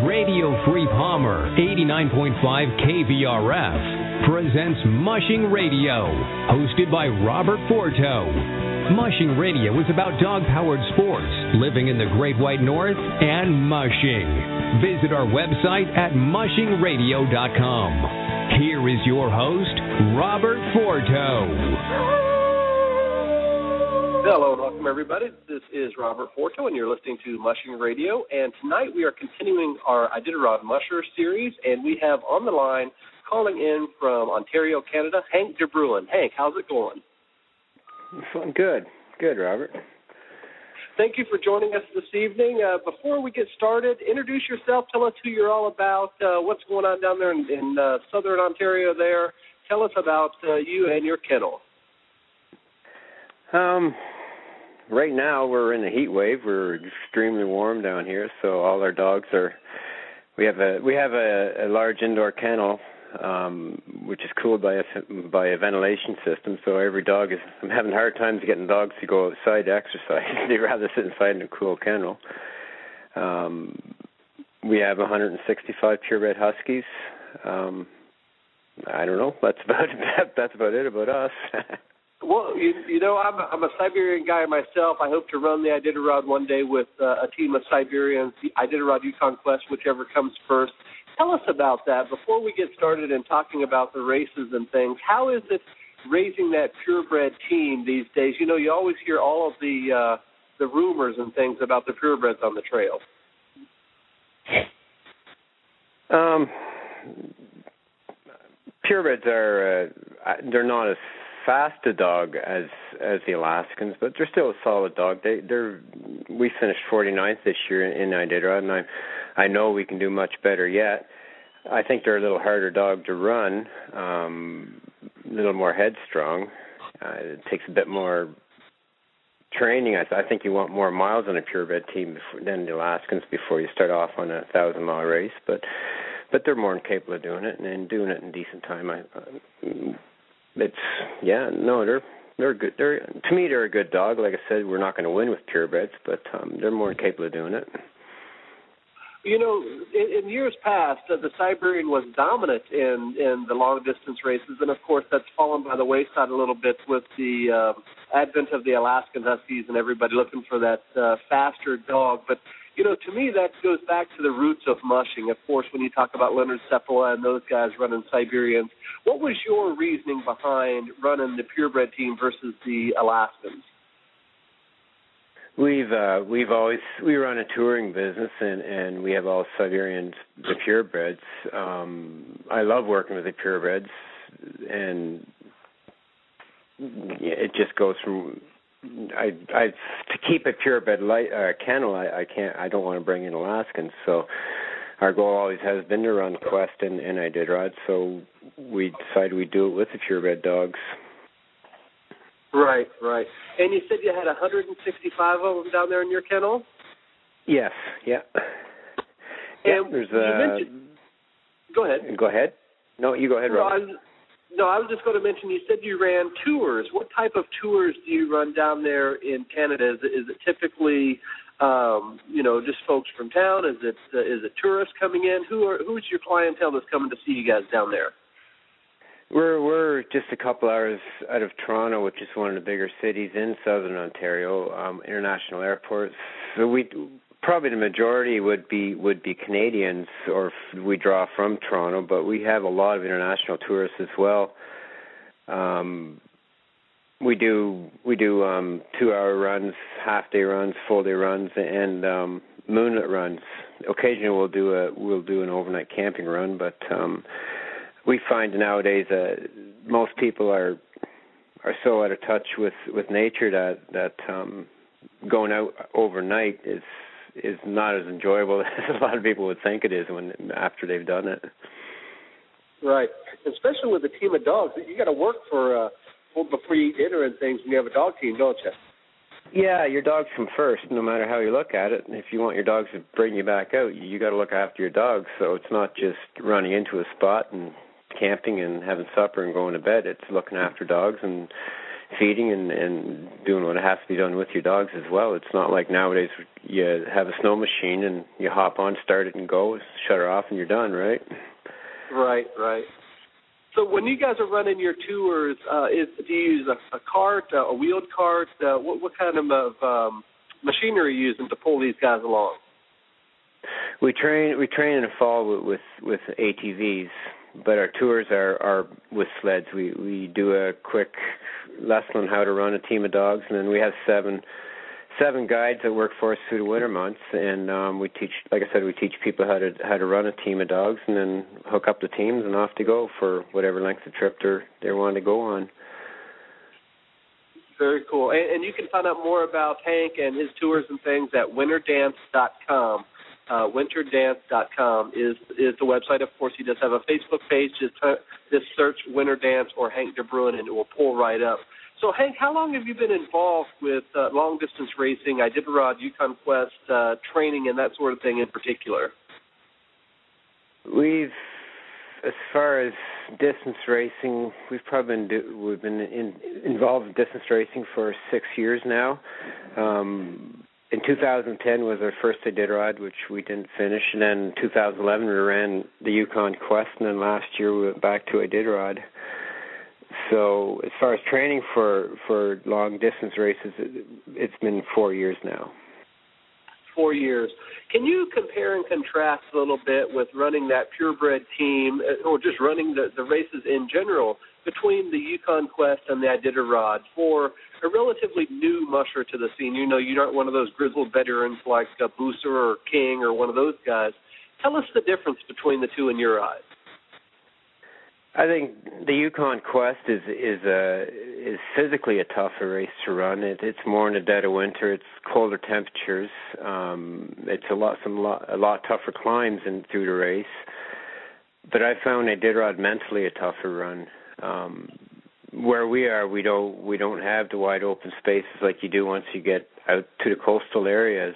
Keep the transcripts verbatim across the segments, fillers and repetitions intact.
Radio Free Palmer, eighty-nine point five K V R F, presents Mushing Radio, hosted by Robert Forto. Mushing Radio is about dog-powered sports, living in the Great White North, and mushing. Visit our website at mushing radio dot com. Here is your host, Robert Forto. Hello and welcome, everybody. This is Robert Forto, and you're listening to Mushing Radio. And tonight we are continuing our Iditarod Musher series, and we have on the line, calling in from Ontario, Canada, Hank DeBruin. Hank, how's it going? Good. Good, Robert. Thank you for joining us this evening. Uh, before we get started, introduce yourself. Tell us who you're all about, uh, what's going on down there in, in uh, southern Ontario there. Tell us about uh, you and your kennel. Um, right now we're in a heat wave. We're extremely warm down here, so all our dogs are. We have a we have a, a large indoor kennel, um, which is cooled by a by a ventilation system. So every dog is. I'm having hard times getting dogs to go outside to exercise. They'd rather sit inside in a cool kennel. Um, we have one hundred sixty-five purebred huskies. Um, I don't know. That's about that, that's about it about us. Well, you, you know, I'm a, I'm a Siberian guy myself. I hope to run the Iditarod one day with uh, a team of Siberians, the Iditarod Yukon Quest, whichever comes first. Tell us about that. Before we get started in talking about the races and things, how is it raising that purebred team these days? You know, you always hear all of the uh, the rumors and things about the purebreds on the trail. Um, purebreds are uh, they're not as fast a dog as as the Alaskans, but they're still a solid dog. They they're we finished forty-ninth this year in, in Iditarod, and I I know we can do much better yet. I think they're a little harder dog to run, um, a little more headstrong. Uh, it takes a bit more training. I, th- I think you want more miles on a purebred team before, than the Alaskans before you start off on a thousand mile race, but but they're more than capable of doing it and, and doing it in decent time. I. Uh, It's yeah no they're they're good they're to me they're a good dog. Like I said, we're not going to win with purebreds, but um, they're more capable of doing it. You know, in, in years past, uh, the Siberian was dominant in, in the long distance races, and of course that's fallen by the wayside a little bit with the uh, advent of the Alaskan Huskies and everybody looking for that uh, faster dog. But you know, to me, that goes back to the roots of mushing. Of course, when you talk about Leonard Seppala and those guys running Siberians, what was your reasoning behind running the purebred team versus the Alaskans? We've uh, we've always we run a touring business, and, and we have all Siberians, the purebreds. Um, I love working with the purebreds, and it just goes from. I, I to keep a purebred light uh, kennel. I, I can't. I don't want to bring in Alaskans. So our goal always has been to run Quest and, and Iditarod. So we decided we'd do it with the purebred dogs. Right, right. And you said you had one hundred sixty-five of them down there in your kennel? Yes. Yeah. And yeah. There's you uh, mentioned, go ahead. Go ahead. No, you go ahead, no, Rob. I was, no, I was just going to mention, you said you ran tours. What type of tours do you run down there in Canada? Is it, is it typically, um, you know, just folks from town? Is it uh, is it tourists coming in? Who are who's your clientele that's coming to see you guys down there? We're we're just a couple hours out of Toronto, which is one of the bigger cities in southern Ontario, um, international airports. So we probably the majority would be would be Canadians, or we draw from Toronto, but we have a lot of international tourists as well. Um, we do we do um, two-hour runs, half-day runs, full-day runs, and um, moonlit runs. Occasionally, we'll do a we'll do an overnight camping run, but um, we find nowadays that most people are are so out of touch with, with nature that that um, going out overnight is is not as enjoyable as a lot of people would think it is when after they've done it. Right, especially with a team of dogs, you got to work for uh, before you eat dinner and things when you have a dog team, don't you? Yeah, your dogs come first, no matter how you look at it. If you want your dogs to bring you back out, you got to look after your dogs. So it's not just running into a spot and camping and having supper and going to bed. It's looking after dogs and feeding and, and doing what has to be done with your dogs as well. It's not like nowadays you have a snow machine and you hop on, start it, and go, shut her off, and you're done, right? Right, right. So when you guys are running your tours, uh, is, do you use a, a cart, uh, a wheeled cart? Uh, what, what kind of um, machinery are you using to pull these guys along? We train we train in the fall with with, with A T Vs, but our tours are, are with sleds. We we do a quick lesson on how to run a team of dogs, and then we have seven seven guides that work for us through the winter months, and um, we teach, like I said, we teach people how to how to run a team of dogs, and then hook up the teams and off to go for whatever length of trip they're they want to go on. Very cool. And, and you can find out more about Hank and his tours and things at winter dance dot com. Uh, winter dance dot com is is the website. Of course, he does have a Facebook page. Just, uh, just search Winter Dance or Hank DeBruin, and it will pull right up. So, Hank, how long have you been involved with uh, long-distance racing, Iditarod, Yukon Quest, uh, training, and that sort of thing in particular? We've, as far as distance racing, we've probably been do, we've been in, involved in distance racing for six years now. Um, in two thousand ten was our first Iditarod, which we didn't finish, and then in two thousand eleven we ran the Yukon Quest, and then last year we went back to Iditarod. So as far as training for, for long-distance races, it, it's been four years now. Four years. Can you compare and contrast a little bit with running that purebred team, or just running the, the races in general, between the Yukon Quest and the Iditarod for a relatively new musher to the scene? You know, you're not one of those grizzled veterans like uh, Booster or King or one of those guys. Tell us the difference between the two in your eyes. I think the Yukon Quest is is a is physically a tougher race to run. It, it's more in the dead of winter. It's colder temperatures. Um, it's a lot some lot, a lot tougher climbs in through the race. But I found Iditarod mentally a tougher run. Um, where we are, we don't we don't have the wide open spaces like you do once you get out to the coastal areas.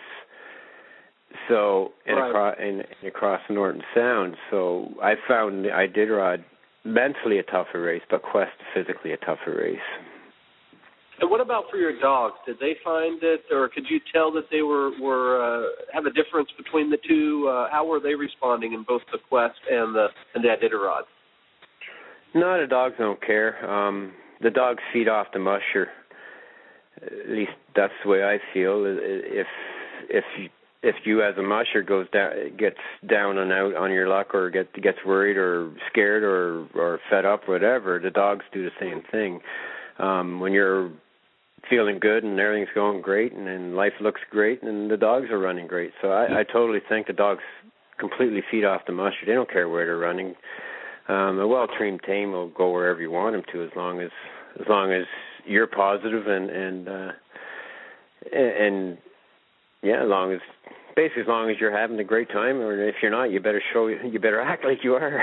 So and right. across and, and across the Norton Sound. So I found the Iditarod mentally a tougher race, but Quest physically a tougher race. And what about for your dogs? Did they find it, or could you tell that they were were uh, have a difference between the two? Uh, how were they responding in both the Quest and the and the Iditarod? No, the dogs don't care. Um, the dogs feed off the musher. At least that's the way I feel. If if you If you as a musher goes down, gets down and out on your luck, or get gets worried or scared or or fed up, whatever, the dogs do the same thing. Um, when you're feeling good and everything's going great and, and life looks great, and the dogs are running great. So I, I totally think the dogs completely feed off the musher. They don't care where they're running. Um, a well-trained team will go wherever you want them to, as long as as long as you're positive and and uh, and yeah, as long as basically as long as you're having a great time, or if you're not, you better show you better act like you are.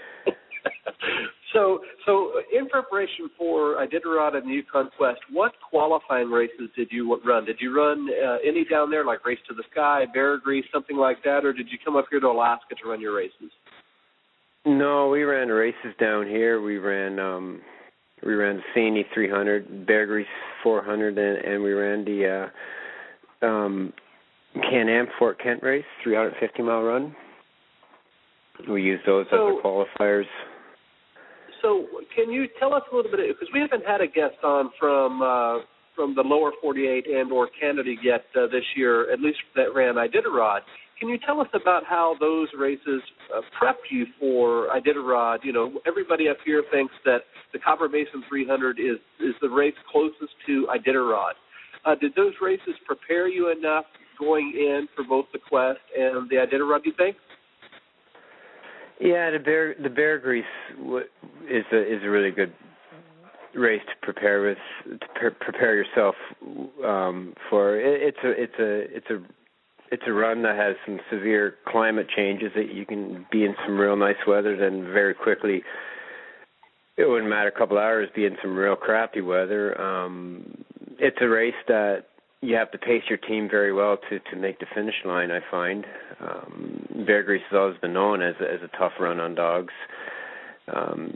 so, so in preparation for Iditarod and the Yukon Quest, what qualifying races did you run? Did you run uh, any down there, like Race to the Sky, Bear Grease, something like that, or did you come up here to Alaska to run your races? No, we ran races down here. We ran um, we ran the Sandy three hundred, Bear Grease four hundred, and, and we ran the uh, um, Can-Am Fort Kent race, three hundred fifty mile run. We used those so, as the qualifiers. So can you tell us a little bit, because we haven't had a guest on from uh, from the lower forty-eight and or Canada yet uh, this year, at least that ran Iditarod. Can you tell us about how those races uh, prep you for Iditarod? You know, everybody up here thinks that the Copper Basin three hundred is, is the race closest to Iditarod. Uh, did those races prepare you enough going in for both the Quest and the Iditarod, do you think? Yeah, the Bear the Bear Grease is a is a really good race to prepare with to pre- prepare yourself um, for. It, it's a it's a it's a it's a run that has some severe climate changes that you can be in some real nice weather, then very quickly it wouldn't matter a couple hours be in some real crappy weather. Um, it's a race that you have to pace your team very well to, to make the finish line, I find. Um, Bear Grease has always been known as a, as a tough run on dogs. Um,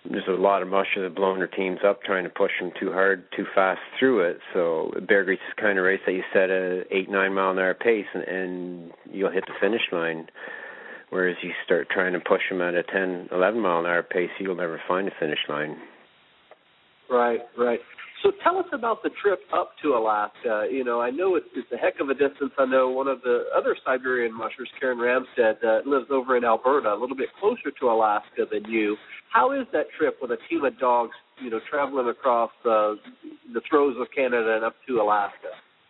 there's a lot of mushers that have blown their teams up trying to push them too hard, too fast through it. So Bear Grease is the kind of race that you set a eight, nine mile an hour pace, and, and you'll hit the finish line. Whereas you start trying to push them at a ten, eleven mile an hour pace, you'll never find a finish line. Right, right. So tell us about the trip up to Alaska. You know, I know it's, it's a heck of a distance. I know one of the other Siberian mushers, Karen Ramstead, uh, lives over in Alberta, a little bit closer to Alaska than you. How is that trip with a team of dogs, you know, traveling across uh, the throes of Canada and up to Alaska?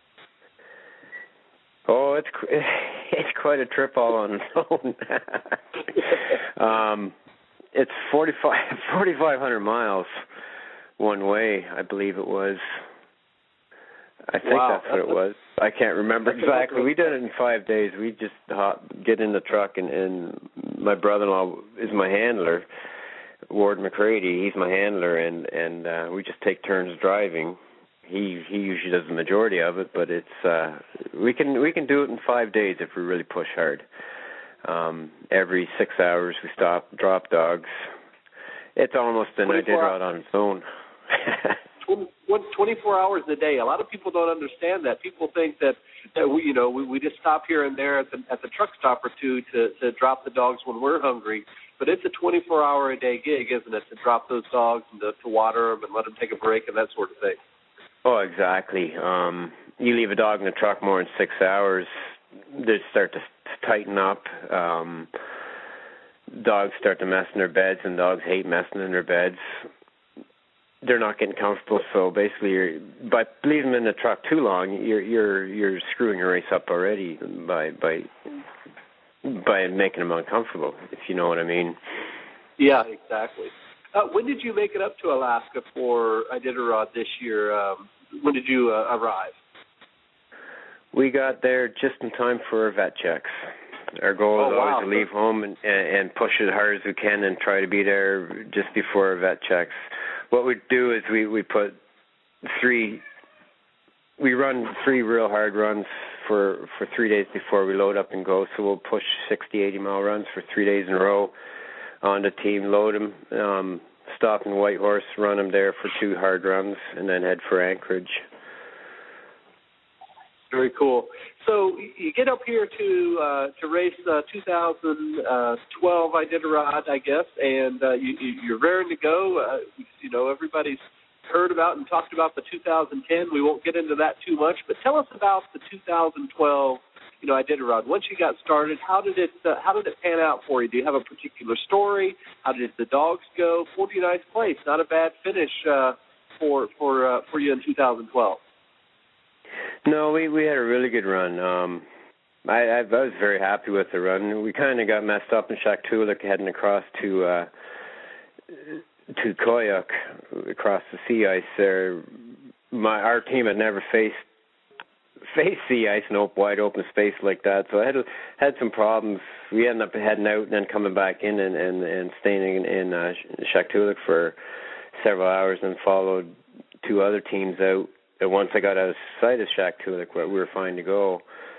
Oh, it's it's quite a trip all on its own. um, it's forty-five, forty-five hundred miles one way, I believe it was. I think wow. that's what it was. I can't remember exactly. We did it in five days. We just hop, get in the truck, and, and my brother-in-law is my handler, Ward McCready. He's my handler, and and uh, we just take turns driving. He he usually does the majority of it, but it's uh, we can we can do it in five days if we really push hard. Um, every six hours we stop, drop dogs. It's almost an Iditarod on its own. twenty-four hours a day. A lot of people don't understand that. People think that, that we, you know, we, we just stop here and there at the at the truck stop or two to, to drop the dogs when we're hungry. But it's a twenty-four hour a day gig, isn't it, to drop those dogs and to, to water them and let them take a break and that sort of thing. Oh, exactly. Um, you leave a dog in the truck more than six hours, they start to, to tighten up. Um, dogs start to mess in their beds, and dogs hate messing in their beds. They're not getting comfortable, so basically, you're, by leaving them in the truck too long, you're you're you're screwing your race up already by by by making them uncomfortable, if you know what I mean. Yeah, exactly. Uh, when did you make it up to Alaska for Iditarod this year? Um, when did you uh, arrive? We got there just in time for our vet checks. Our goal oh, is wow. always to leave home and, and push it as hard as we can and try to be there just before our vet checks. What we do is we, we put three, we run three real hard runs for, for three days before we load up and go. So we'll push sixty, eighty mile runs for three days in a row on the team, load them, um, stop in Whitehorse, run them there for two hard runs, and then head for Anchorage. Very cool. So you get up here to uh, to race uh, two thousand twelve Iditarod, I guess, and uh, you, you're raring to go. Uh, you know, everybody's heard about and talked about the two thousand ten. We won't get into that too much, but tell us about the two thousand twelve, you know, Iditarod. Once you got started, how did it uh, how did it pan out for you? Do you have a particular story? How did the dogs go? forty-ninth place, not a bad finish uh, for for uh, for you in two thousand twelve. No, we, we had a really good run. Um, I, I, I was very happy with the run. We kind of got messed up in Shaktoolik heading across to uh, to Koyuk, across the sea ice there. My our team had never faced faced sea ice in open, wide open space like that, so I had had some problems. We ended up heading out and then coming back in and and, and staying in, in uh, Shaktoolik for several hours, and followed two other teams out. And once I got out of sight of Shaktoolik, we were fine to go.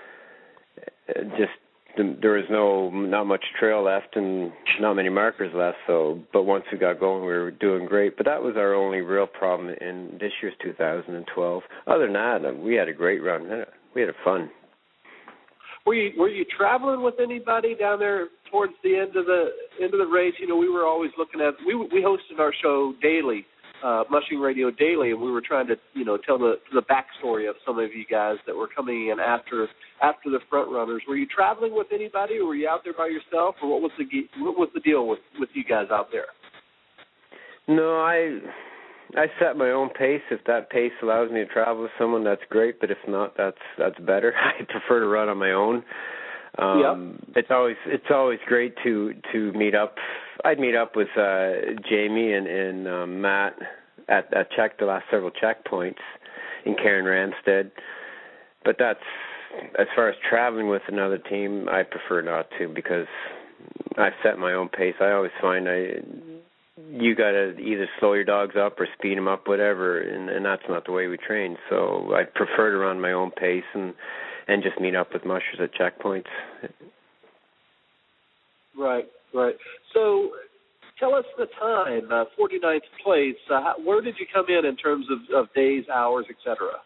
Just there was no not much trail left and not many markers left. So, but once we got going, we were doing great. But that was our only real problem in this year's two thousand twelve. Other than that, we had a great run. We had fun. Were you were you traveling with anybody down there towards the end of the end of the race? You know, we were always looking at we we hosted our show daily. Uh, Mushing Radio Daily, and we were trying to, you know, tell the the backstory of some of you guys that were coming in after after the front runners. Were you traveling with anybody, or were you out there by yourself, or what was the what was the deal with, with you guys out there? No, I I set my own pace. If that pace allows me to travel with someone, that's great. But if not, that's that's better. I prefer to run on my own. Um, yep. It's always it's always great to, to meet up. I'd meet up with uh, Jamie and, and um, Matt at, at check the last several checkpoints in Karen Ramstead. But that's as far as traveling with another team, I prefer not to, because I've set my own pace. I always find I you got to either slow your dogs up or speed them up, whatever, and, and that's not the way we train. So I prefer to run my own pace and. and just meet up with mushers at checkpoints. Right, right. So tell us the time, uh, forty-ninth place. Uh, how, where did you come in in terms of, of days, hours, et cetera?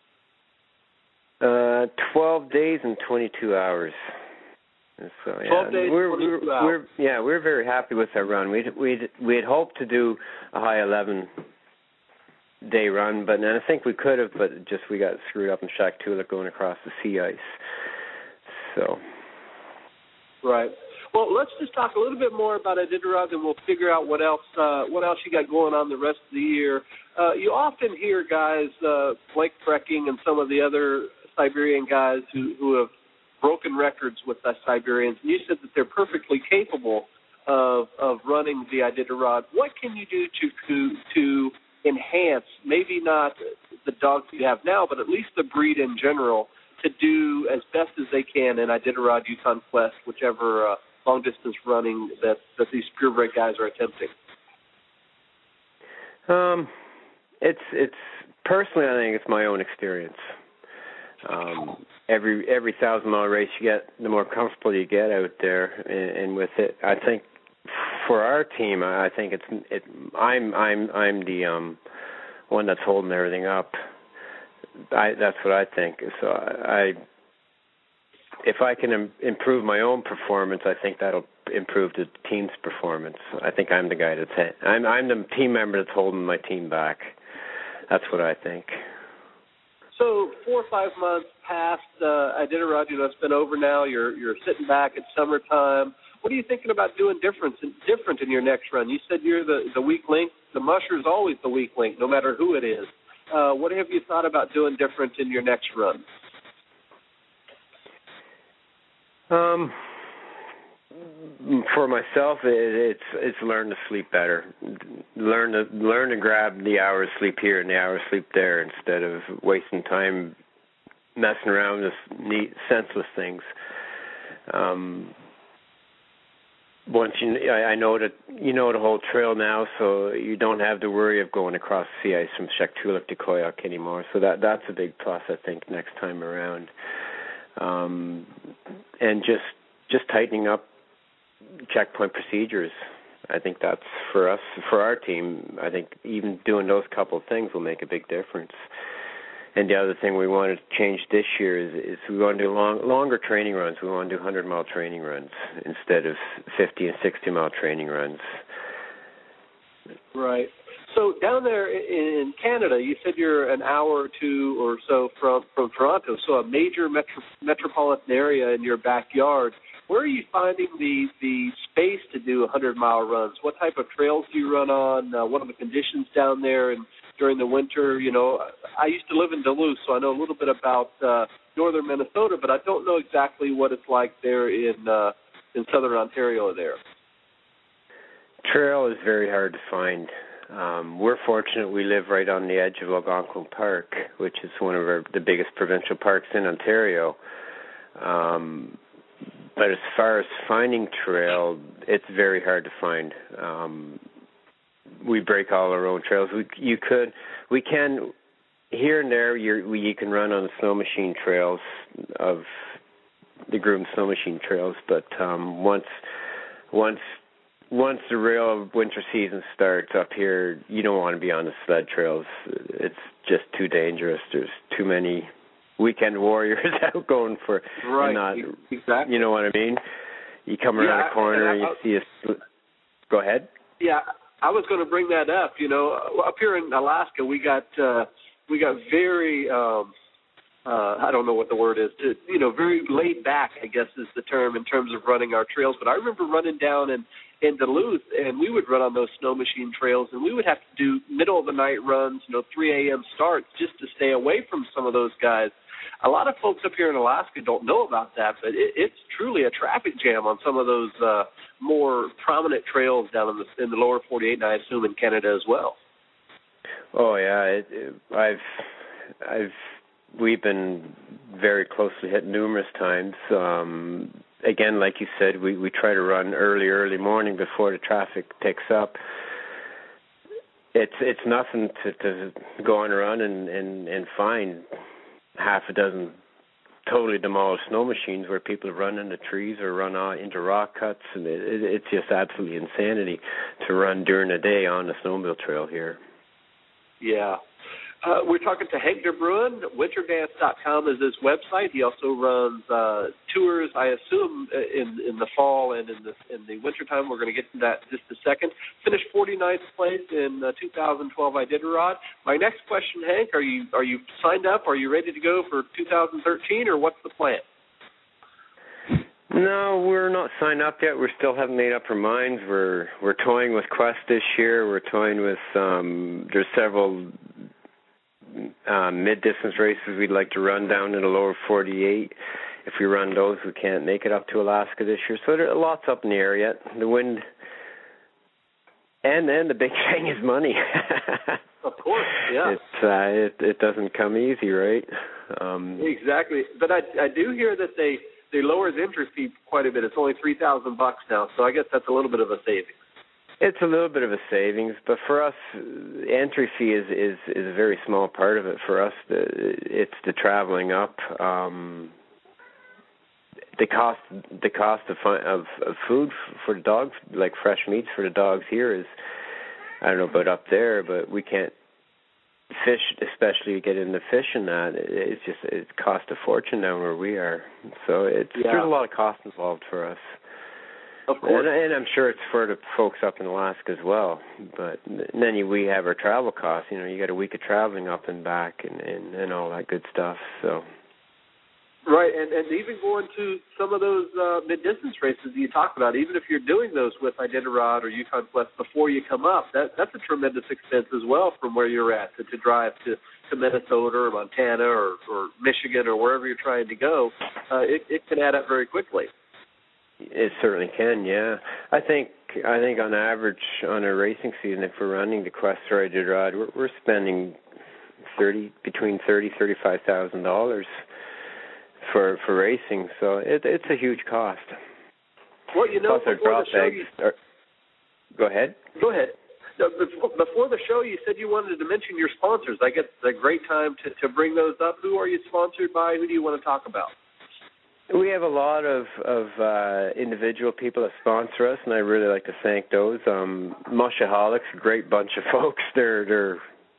Uh, twelve days and twenty-two hours. So yeah, twelve days, we're, twenty-two we're, hours. we're yeah we're very happy with our run. We we we had hoped to do a high eleven day run, but and I think we could have, but just we got screwed up in Shaktoolik going across the sea ice. So. Right. Well, let's just talk a little bit more about Iditarod, and we'll figure out what else uh, what else you got going on the rest of the year. Uh, you often hear guys, uh, Blake Brecking and some of the other Siberian guys who, who have broken records with the Siberians, and you said that they're perfectly capable of of running the Iditarod. What can you do to to, to enhance, maybe not the dogs you have now, but at least the breed in general, to do as best as they can in Iditarod, Yukon Quest, whichever uh, long-distance running that, that these purebred guys are attempting? Um, it's it's personally, I think it's my own experience. Um, every every thousand mile race you get, the more comfortable you get out there, and, and with it, I think for our team, I think it's it. I'm I'm I'm the um, one that's holding everything up. I, that's what I think. So I, if I can im- improve my own performance, I think that'll improve the team's performance. I think I'm the guy that's ha- I'm I'm the team member that's holding my team back. That's what I think. So four or five months past uh, Iditarod, you know, it's been over now. You're you're sitting back. It's summertime. What are you thinking about doing different different in your next run? You said you're the the weak link. The musher's always the weak link, no matter who it is. Uh, what have you thought about doing different in your next run? Um, for myself, it, it's it's learn to sleep better. Learn to learn to grab the hours sleep here and the hours sleep there instead of wasting time messing around with neat, senseless things. Um, Once you, I, I know that you know the whole trail now, so you don't have to worry of going across the sea ice from Shaktoolik to Koyuk anymore. So that that's a big plus, I think, next time around. Um, and just just tightening up checkpoint procedures. I think that's for us, for our team. I think even doing those couple of things will make a big difference. And the other thing we want to change this year is, is we want to do long, longer training runs. We want to do hundred-mile training runs instead of fifty and sixty-mile training runs. Right. So down there in Canada, you said you're an hour or two or so from, from Toronto, so a major metro, metropolitan area in your backyard. Where are you finding the, the space to do hundred-mile runs? What type of trails do you run on? Uh, what are the conditions down there? And during the winter, you know, I used to live in Duluth, so I know a little bit about uh, northern Minnesota, but I don't know exactly what it's like there in uh, in southern Ontario there. Trail is very hard to find. Um, we're fortunate we live right on the edge of Algonquin Park, which is one of our, the biggest provincial parks in Ontario. Um, but as far as finding trail, it's very hard to find. Um, we break all our own trails. We you could we can here and there you you can run on the snow machine trails of the groomed snow machine trails, but um, once once once the real winter season starts up here, you don't want to be on the sled trails. It's just too dangerous. There's too many weekend warriors out going for right. And not, exactly. You know what I mean? You come around yeah, a corner and, and I, you see a. Go ahead. Yeah, I was going to bring that up. You know, up here in Alaska, we got uh, we got very. Um, Uh, I don't know what the word is, to, you know, very laid back, I guess is the term in terms of running our trails. But I remember running down in, in Duluth, and we would run on those snow machine trails, and we would have to do middle of the night runs, you know, three a.m. starts just to stay away from some of those guys. A lot of folks up here in Alaska don't know about that, but it, it's truly a traffic jam on some of those uh, more prominent trails down in the, in the lower forty-eight, and I assume in Canada as well. Oh, yeah. It, it, I've, I've, We've been very closely hit numerous times. Um, again, like you said, we, we try to run early, early morning before the traffic picks up. It's it's nothing to, to go on a run and, and, and find half a dozen totally demolished snow machines where people run into trees or run out into rock cuts, and it, it, it's just absolutely insanity to run during the day on the snowmobile trail here. Yeah. Uh, we're talking to Hank DeBruin. winter dance dot com is his website. He also runs uh, tours, I assume, in in the fall and in the in the wintertime. We're going to get to that in just a second. Finished forty-ninth place in uh, two thousand twelve Iditarod. My next question, Hank, are you are you signed up? Are you ready to go for two thousand thirteen, or what's the plan? No, we're not signed up yet. We still haven't made up our minds. We're we're toying with Quest this year. We're toying with um, there's several Uh, mid-distance races we'd like to run down in the lower forty-eight. If we run those, we can't make it up to Alaska this year. So there are lots up in the air yet. The wind, and then the big thing is money. Of course, yeah. It's uh, it it doesn't come easy, right? Um, exactly. But I I do hear that they they lower the entry fee quite a bit. It's only three thousand bucks now, so I guess that's a little bit of a savings. It's a little bit of a savings, but for us, entry fee is, is, is a very small part of it. For us, the, it's the traveling up. Um, the cost the cost of, of of food for the dogs, like fresh meats for the dogs here, is, I don't know about up there, but we can't fish, especially get into fishing that. It's just it costs a fortune down where we are. So it's yeah. there's a lot of cost involved for us. Of course. And, and I'm sure it's for the folks up in Alaska as well. But then you, we have our travel costs. You know, you got a week of traveling up and back and, and, and all that good stuff. So. Right, and, and even going to some of those uh, mid-distance races that you talked about, even if you're doing those with Iditarod or Yukon Quest before you come up, that that's a tremendous expense as well from where you're at to, to drive to, to Minnesota or Montana or, or Michigan or wherever you're trying to go. Uh, it, it can add up very quickly. It certainly can, yeah. I think I think on average on a racing season, if we're running the Quest or Iditarod, we're, we're spending thirty between thirty thirty-five thousand dollars for for racing. So it, it's a huge cost. Well, you know, Plus before our the show, bags you, are, go ahead. Go ahead. No, before, before the show, you said you wanted to mention your sponsors. I guess it's a great time to, to bring those up. Who are you sponsored by? Who do you want to talk about? We have a lot of of uh, individual people that sponsor us, and I really like to thank those. Um, Mushaholics, a great bunch of folks. They're they're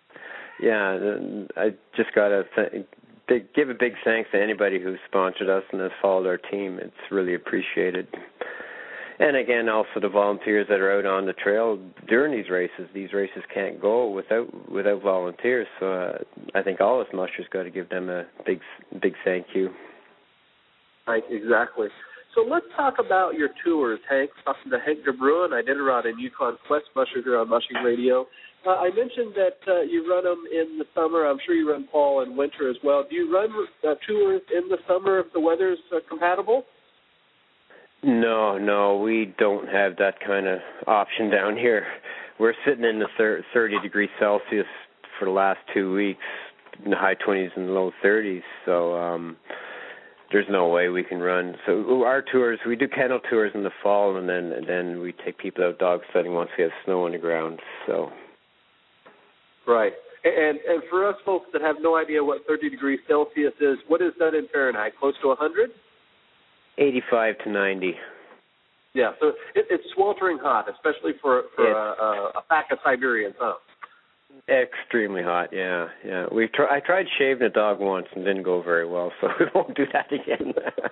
yeah. I just got to th- big, give a big thanks to anybody who's sponsored us and has followed our team. It's really appreciated. And again, also the volunteers that are out on the trail during these races. These races can't go without without volunteers. So uh, I think all us mushers got to give them a big big thank you. Right, exactly. So let's talk about your tours, Hank. Talking to Hank DeBruin, Iditarod and Yukon Quest Musher here on Mushing Radio. Uh, I mentioned that uh, you run them in the summer. I'm sure you run fall and winter as well. Do you run uh, tours in the summer if the weather's uh, compatible? No, no, we don't have that kind of option down here. We're sitting in the thir- thirty degrees Celsius for the last two weeks, in the high twenties and low thirties. So, um, there's no way we can run. So our tours, we do kennel tours in the fall, and then and then we take people out dog sledding once we have snow on the ground. So, right. And and for us folks that have no idea what thirty degrees Celsius is, what is that in Fahrenheit? Close to one hundred? eighty-five to ninety. Yeah. So it, it's sweltering hot, especially for for a, a, a pack of Siberians, huh? Extremely hot, yeah, yeah. We try. I tried shaving a dog once and didn't go very well, so we won't do that again.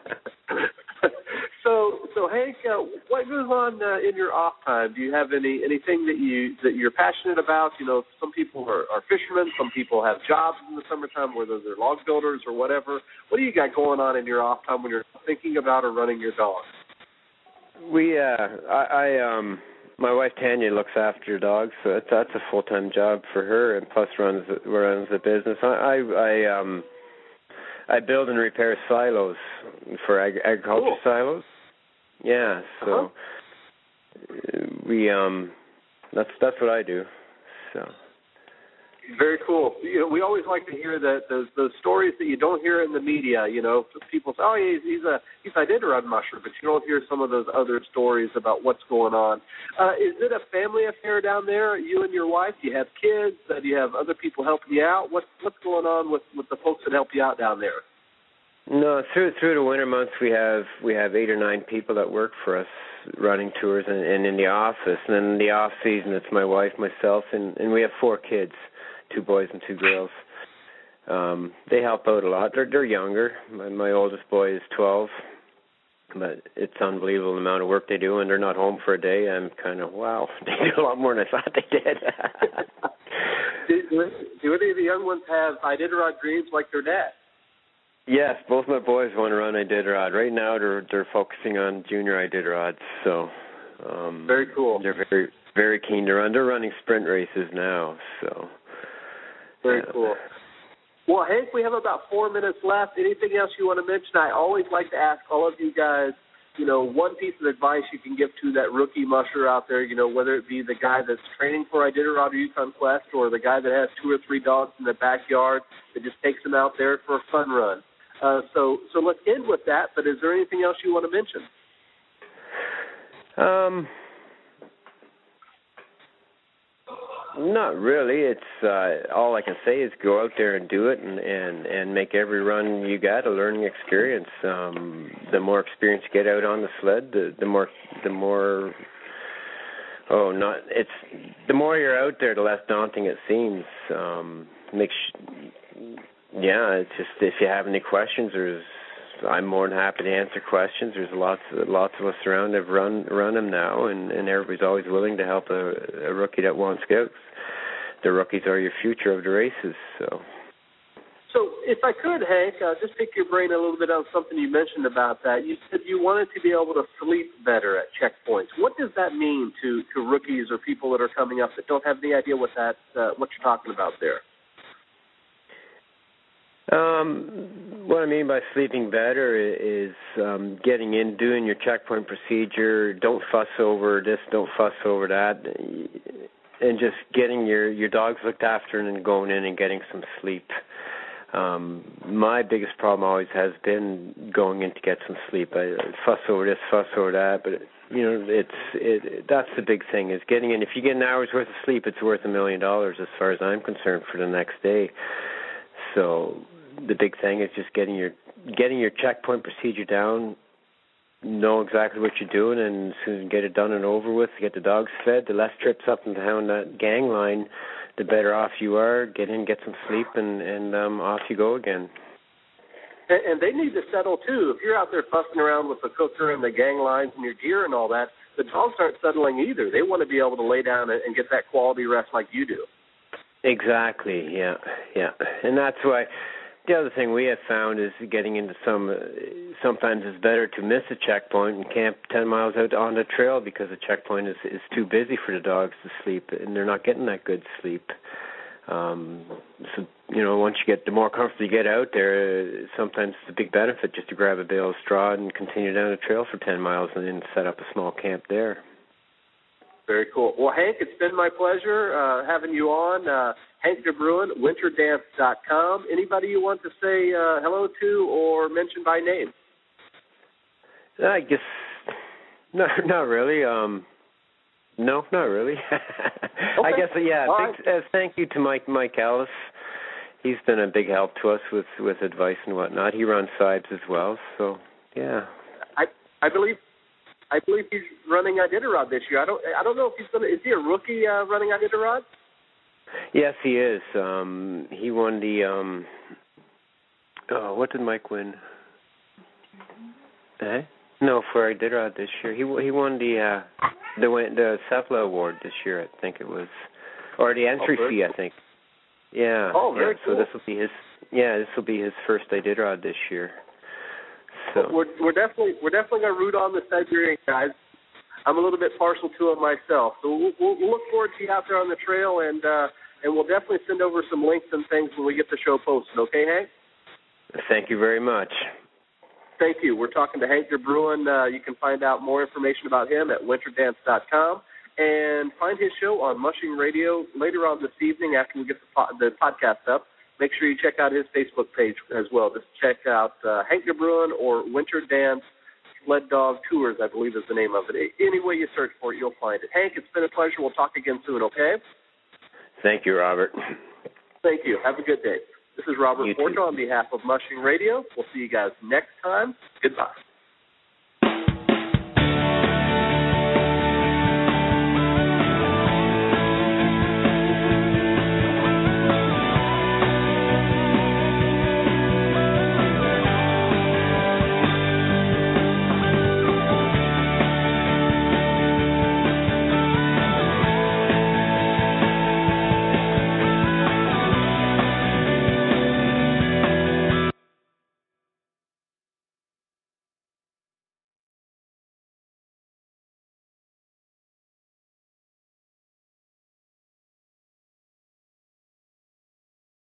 so, so Hank, uh, what goes on uh, in your off time? Do you have any anything that you that you're passionate about? You know, some people are, are fishermen, some people have jobs in the summertime, whether they're log builders or whatever. What do you got going on in your off time when you're thinking about or running your dog? We, uh, I, I um. My wife Tanya looks after dogs, so that's, that's a full-time job for her, and plus runs runs the business. I, I, I um I build and repair silos for ag- agriculture cool. silos. Yeah, so uh-huh. we um that's that's what I do. So. Very cool. You know, we always like to hear that those those stories that you don't hear in the media. You know, people say, "Oh, he's he's a he's a Iditarod musher," but you don't hear some of those other stories about what's going on. Uh, is it a family affair down there? You and your wife? Do you have kids? Uh, do you have other people helping you out? What's what's going on with, with the folks that help you out down there? No, through through the winter months we have we have eight or nine people that work for us running tours and, and in the office. And then in the off season it's my wife, myself, and, and we have four kids, two boys and two girls. Um, they help out a lot. They're they're younger. My, my oldest boy is twelve, but it's unbelievable the amount of work they do, and they're not home for a day. I'm kind of wow, they do a lot more than I thought they did. do, do, do any of the young ones have Iditarod dreams like their dad? Yes, both my boys want to run Iditarod. Right now, they're they're focusing on junior Iditarods. So um, very cool. They're very very keen to run. They're running sprint races now. So very yeah. cool. Well, Hank, we have about four minutes left. Anything else you want to mention? I always like to ask all of you guys, you know, one piece of advice you can give to that rookie musher out there, you know, whether it be the guy that's training for Iditarod or Yukon Quest or the guy that has two or three dogs in the backyard that just takes them out there for a fun run. Uh, so so let's end with that, but is there anything else you want to mention? Um, not really. It's uh, all I can say is go out there and do it and, and, and make every run you got a learning experience. Um, the more experience you get out on the sled, the, the more the more oh not it's the more you're out there, the less daunting it seems. Um, make sh- Yeah, it's just if you have any questions, there's I'm more than happy to answer questions. There's lots lots of us around that run run them now, and, and everybody's always willing to help a, a rookie that wants scouts. The rookies are your future of the races. So, so if I could, Hank, uh, just pick your brain a little bit on something you mentioned about that. You said you wanted to be able to sleep better at checkpoints. What does that mean to, to rookies or people that are coming up that don't have any idea what that uh, what you're talking about there? Um, what I mean by sleeping better is um, getting in, doing your checkpoint procedure. Don't fuss over this, don't fuss over that, and just getting your, your dogs looked after and then going in and getting some sleep. Um, my biggest problem always has been going in to get some sleep. I fuss over this, fuss over that, but you know, it's it. That's the big thing is getting in. If you get an hour's worth of sleep, it's worth a million dollars as far as I'm concerned for the next day. So the big thing is just getting your getting your checkpoint procedure down, know exactly what you're doing, and as soon as you get it done and over with, get the dogs fed, the less trips up and down that gang line, the better off you are. Get in, get some sleep, and, and um, off you go again. And, and they need to settle, too. If you're out there fussing around with the cooker and the gang lines and your gear and all that, the dogs aren't settling either. They want to be able to lay down and, and get that quality rest like you do. Exactly, yeah, yeah. And that's why the other thing we have found is getting into some, uh, sometimes it's better to miss a checkpoint and camp ten miles out on the trail because the checkpoint is, is too busy for the dogs to sleep, and they're not getting that good sleep. Um, so, you know, once you get, the more comfortable you get out there, uh, sometimes it's a big benefit just to grab a bale of straw and continue down the trail for ten miles and then set up a small camp there. Very cool. Well, Hank, it's been my pleasure uh, having you on. Uh, Hank DeBruin, winter dance dot com. Anybody you want to say uh, hello to or mention by name? I guess no, not really. Um, no, not really. Okay. I guess yeah. Big, Right. uh, thank you to Mike Mike Ellis. He's been a big help to us with, with advice and whatnot. He runs Sibes as well. So yeah. I I believe. I believe he's running Iditarod this year. I don't. I don't know if he's going to. Is he a rookie uh, running Iditarod? Yes, he is. Um, he won the. Um, oh, what did Mike win? Eh? No, for Iditarod this year. He he won the uh, the the Cephala Award this year. I think it was, or the entry oh, fee. I think. Yeah. Oh, very yeah. cool. So this will be his. Yeah, this will be his first Iditarod this year. So we're we're definitely we're definitely going to root on the Siberian guys. I'm a little bit partial to them myself, so we'll, we'll, we'll look forward to you out there on the trail, and uh, and we'll definitely send over some links and things when we get the show posted. Okay, Hank? Thank you very much. Thank you. We're talking to Hank DeBruin. Uh, you can find out more information about him at winter dance dot com and find his show on Mushing Radio later on this evening after we get the, po- the podcast up. Make sure you check out his Facebook page as well. Just check out uh, Hank DeBruin or Winter Dance Sled Dog Tours, I believe is the name of it. Any way you search for it, you'll find it. Hank, it's been a pleasure. We'll talk again soon, okay? Thank you, Robert. Thank you. Have a good day. This is Robert You Forto too. on behalf of Mushing Radio. We'll see you guys next time. Goodbye.